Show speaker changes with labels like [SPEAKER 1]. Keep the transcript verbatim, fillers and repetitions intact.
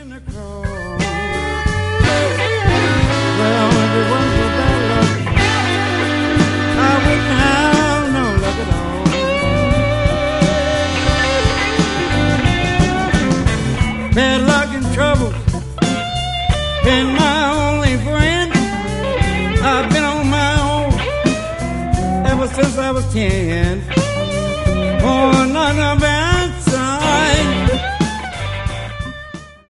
[SPEAKER 1] and the crow. Well, if it wasn't for bad luck, I wouldn't have no luck at all. Bad luck and trouble been my only friend. I've been on my own ever since I was ten. Oh, not no bad.